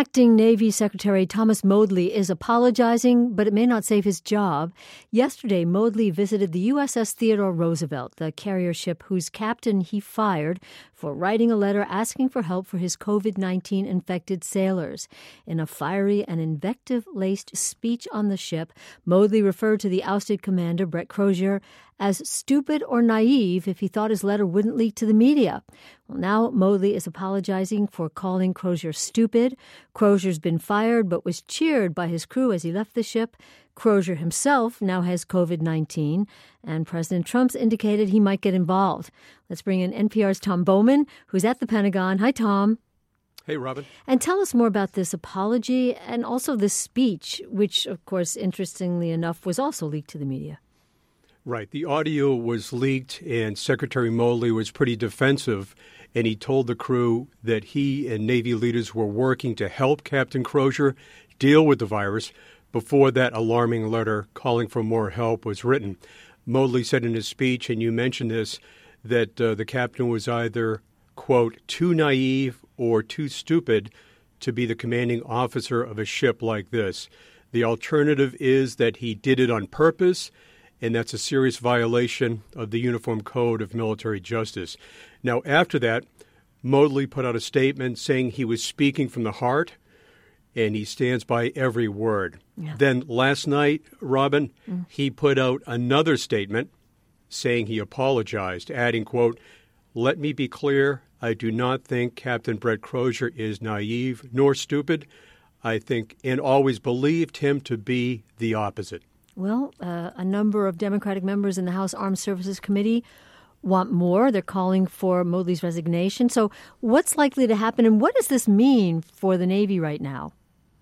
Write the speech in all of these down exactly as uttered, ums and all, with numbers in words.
Acting Navy Secretary Thomas Modly is apologizing, but it may not save his job. Yesterday, Modly visited the U S S Theodore Roosevelt, the carrier ship whose captain he fired for writing a letter asking for help for his covid nineteen infected sailors. In a fiery and invective-laced speech on the ship, Modly referred to the ousted commander, Brett Crozier, as stupid or naive if he thought his letter wouldn't leak to the media. Well, now Modly is apologizing for calling Crozier stupid. Crozier's been fired but was cheered by his crew as he left the ship. Crozier himself now has covid nineteen, and President Trump's indicated he might get involved. Let's bring in N P R's Tom Bowman, who's at the Pentagon. Hi, Tom. Hey, Robin. And tell us more about this apology and also this speech, which, of course, interestingly enough, was also leaked to the media. Right. The audio was leaked, and Secretary Modly was pretty defensive, and he told the crew that he and Navy leaders were working to help Captain Crozier deal with the virus before that alarming letter calling for more help was written. Modly said in his speech, and you mentioned this, that uh, the captain was either, quote, too naive or too stupid to be the commanding officer of a ship like this. The alternative is that he did it on purpose, and that's a serious violation of the Uniform Code of Military Justice. Now, after that, Modly put out a statement saying he was speaking from the heart, and he stands by every word. Yeah. Then last night, Robin, mm. he put out another statement saying he apologized, adding, quote, "Let me be clear, I do not think Captain Brett Crozier is naive nor stupid. I think and always believed him to be the opposite." Well, uh, a number of Democratic members in the House Armed Services Committee want more. They're calling for Modly's resignation. So what's likely to happen, and what does this mean for the Navy right now?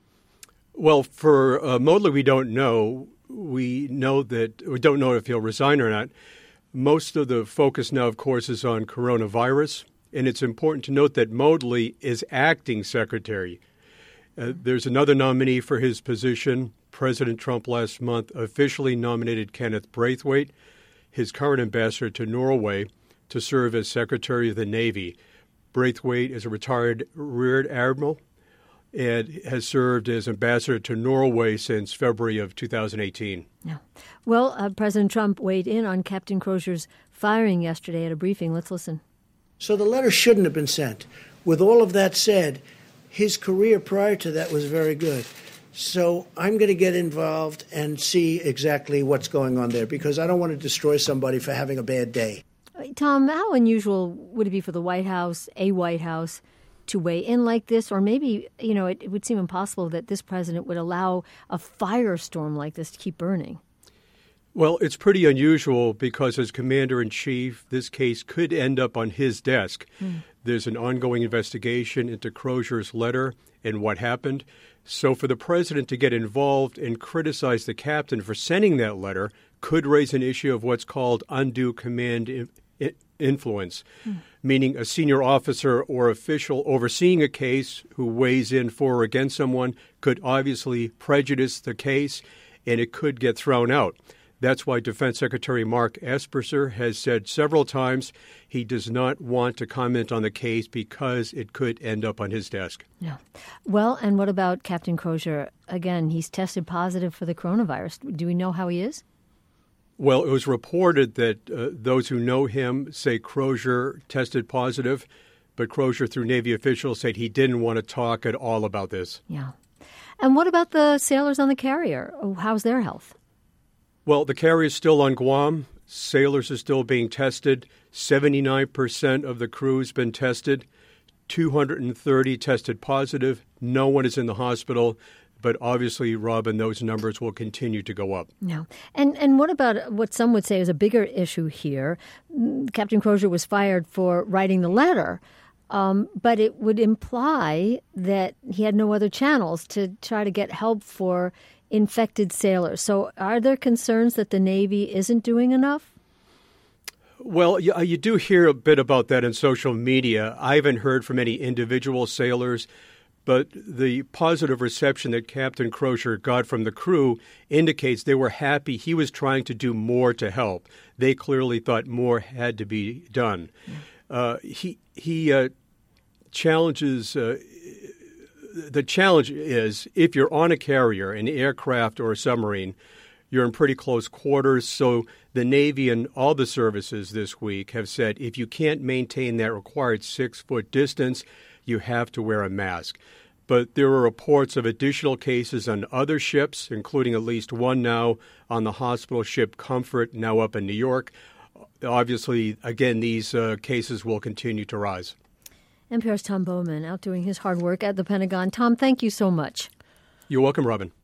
Well, for uh, Modly, we don't know. We know that we don't know if he'll resign or not. Most of the focus now, of course, is on coronavirus, and it's important to note that Modly is acting secretary. Uh, there's another nominee for his position. President Trump last month officially nominated Kenneth Braithwaite, his current ambassador to Norway, to serve as Secretary of the Navy. Braithwaite is a retired Rear Admiral and has served as ambassador to Norway since February of two thousand eighteen. Yeah. Well, uh, President Trump weighed in on Captain Crozier's firing yesterday at a briefing. Let's listen. So the letter shouldn't have been sent. With all of that said, his career prior to that was very good. So I'm going to get involved and see exactly what's going on there, because I don't want to destroy somebody for having a bad day. Tom, how unusual would it be for the White House, a White House, to weigh in like this? Or maybe, you know, it, it would seem impossible that this president would allow a firestorm like this to keep burning. Well, it's pretty unusual because as commander-in-chief, this case could end up on his desk. Mm. There's an ongoing investigation into Crozier's letter and what happened. So for the president to get involved and criticize the captain for sending that letter could raise an issue of what's called undue command in- in- influence, mm. meaning a senior officer or official overseeing a case who weighs in for or against someone could obviously prejudice the case, and it could get thrown out. That's why Defense Secretary Mark Esper has said several times he does not want to comment on the case because it could end up on his desk. Yeah. Well, and what about Captain Crozier? Again, he's tested positive for the coronavirus. Do we know how he is? Well, it was reported that uh, those who know him say Crozier tested positive, but Crozier, through Navy officials, said he didn't want to talk at all about this. Yeah. And what about the sailors on the carrier? How's their health? Well, the carrier is still on Guam. Sailors are still being tested. seventy-nine percent of the crew's been tested. two hundred thirty tested positive. No one is in the hospital. But obviously, Robin, those numbers will continue to go up. No. And and what about what some would say is a bigger issue here? Captain Crozier was fired for writing the letter, um, but it would imply that he had no other channels to try to get help for infected sailors. So are there concerns that the Navy isn't doing enough? Well, you, you do hear a bit about that in social media. I haven't heard from any individual sailors, but the positive reception that Captain Crozier got from the crew indicates they were happy he was trying to do more to help. They clearly thought more had to be done. Yeah. Uh, he he uh, challenges uh, the challenge is if you're on a carrier, an aircraft or a submarine, you're in pretty close quarters. So the Navy and all the services this week have said if you can't maintain that required six-foot distance, you have to wear a mask. But there are reports of additional cases on other ships, including at least one now on the hospital ship Comfort, now up in New York. Obviously, again, these uh, cases will continue to rise. N P R's Tom Bowman out doing his hard work at the Pentagon. Tom, thank you so much. You're welcome, Robin.